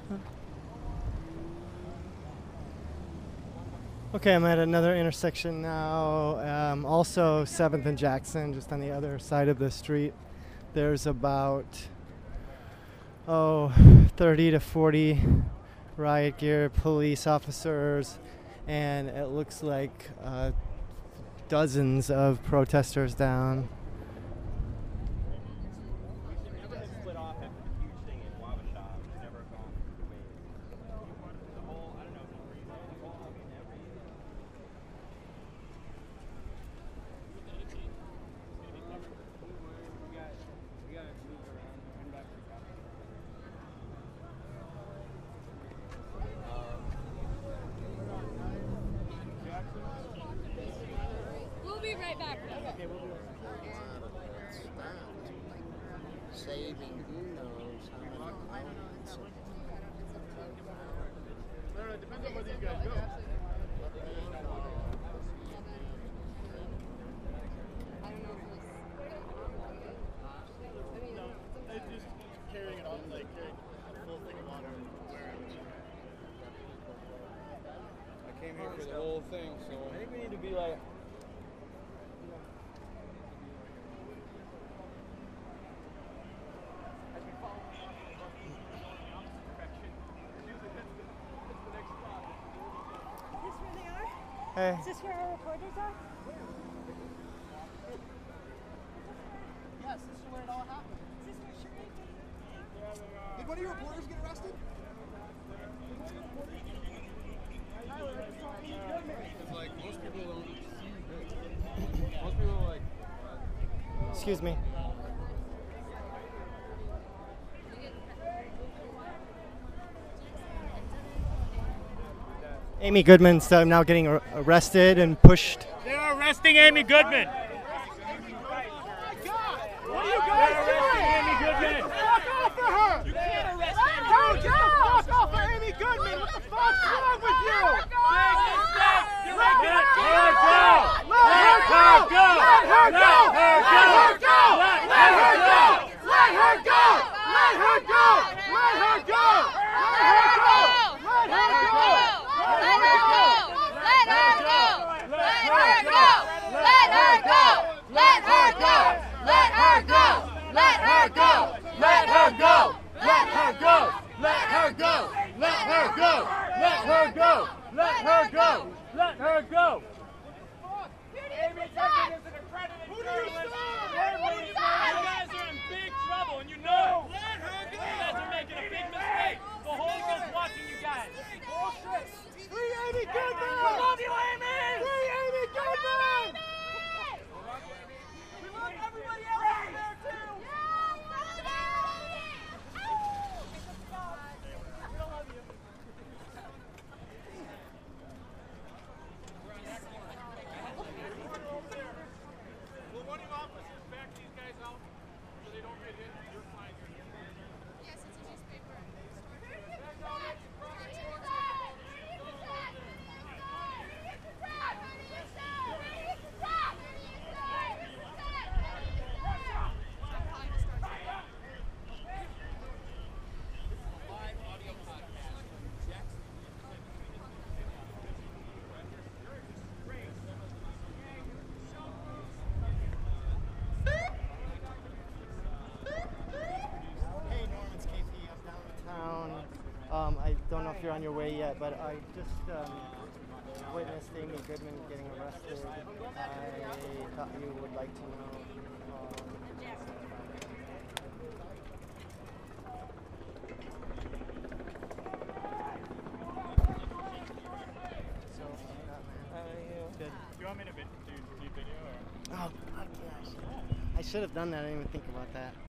Okay, I'm at another intersection now, also 7th and Jackson, just on the other side of the street. There's about 30 to 40 riot gear police officers, and it looks like dozens of protesters down. We'll be right back. Okay, we'll be right back. Saving who knows how many moments. No, it depends on where these guys go. It's just carrying it on, like carrying a full thing of water and wearing it. I came here for the whole thing, so I think we need to be like. Hey. Is this where our reporters are? Yes, this is where it all happened. Is this where Sheree Did one of your reporters get arrested? It's like most people don't see this. Most people are like. Excuse me. Amy Goodman's now getting arrested and pushed. They're arresting Amy Goodman. What are you guys doing? Amy Goodman. Fuck off for her. You can't arrest Amy Goodman. Fuck off for Amy Goodman. What the fuck's wrong with you? Let her go. Let her go. Let her go. Let her go. Let her go. Let her go. Let her go. Let her go. Let her go. Let her go. Amy Goodman is an accredited journalist. You guys are in big trouble, and you know it. Let her go. You guys are making a big mistake. The whole world's watching you guys. Bullshit. Free Amy Goodman. We love you, Amy. Free Amy Goodman. We love everybody else out there too. We don't love you. Will one of you officers back these guys out so they don't get hit? You're fine. Yes, it's a newspaper. Hey Norm, it's KP. I'm downtown. I don't know if you're on your way yet, but I just witnessed Amy Goodman getting arrested. I thought you would like to know. Good. Do you want me to do video or? Oh, gosh. I should have done that. I didn't even think about that.